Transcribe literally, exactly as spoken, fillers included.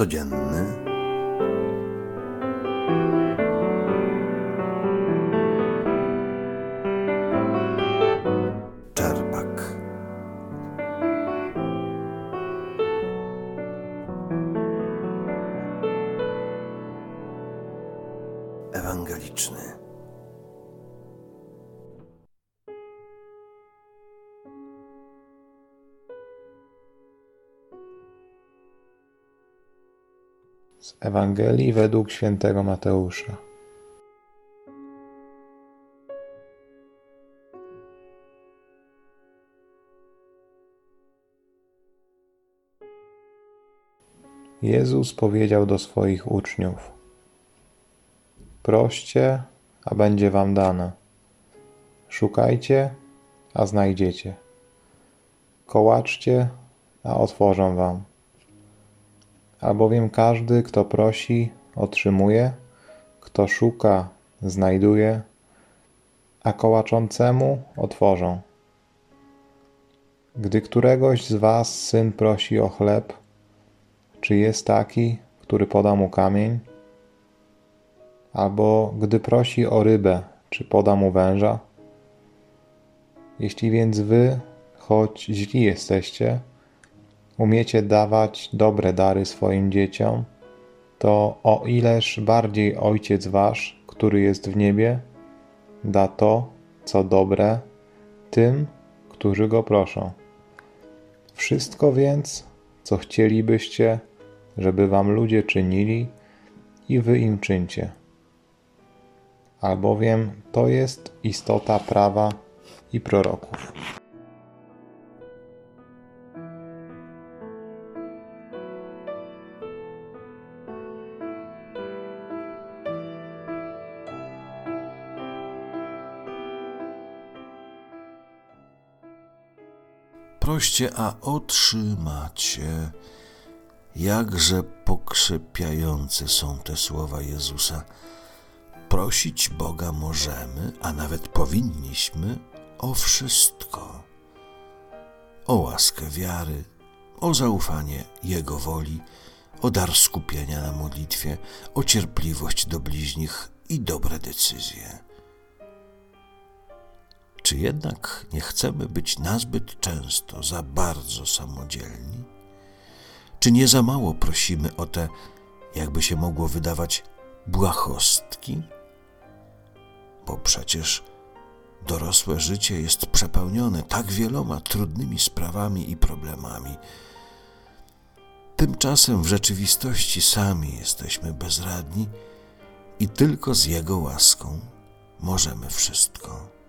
codzienny. Czerpak. Ewangeliczny. Z Ewangelii według świętego Mateusza. Jezus powiedział do swoich uczniów: proście, a będzie wam dane. Szukajcie, a znajdziecie. Kołaczcie, a otworzą wam. Albowiem każdy, kto prosi, otrzymuje, kto szuka, znajduje, a kołaczącemu otworzą. Gdy któregoś z was syn prosi o chleb, czy jest taki, który poda mu kamień? Albo gdy prosi o rybę, czy poda mu węża? Jeśli więc wy, choć źli jesteście, umiecie dawać dobre dary swoim dzieciom, to o ileż bardziej Ojciec wasz, który jest w niebie, da to, co dobre, tym, którzy go proszą. Wszystko więc, co chcielibyście, żeby wam ludzie czynili, i wy im czyńcie. Albowiem to jest istota prawa i proroków. Proście, a otrzymacie. Jakże pokrzepiające są te słowa Jezusa. Prosić Boga możemy, a nawet powinniśmy, o wszystko. O łaskę wiary, o zaufanie Jego woli, o dar skupienia na modlitwie, o cierpliwość do bliźnich i dobre decyzje. Czy jednak nie chcemy być nazbyt często za bardzo samodzielni? Czy nie za mało prosimy o te, jakby się mogło wydawać, błahostki? Bo przecież dorosłe życie jest przepełnione tak wieloma trudnymi sprawami i problemami. Tymczasem w rzeczywistości sami jesteśmy bezradni i tylko z Jego łaską możemy wszystko.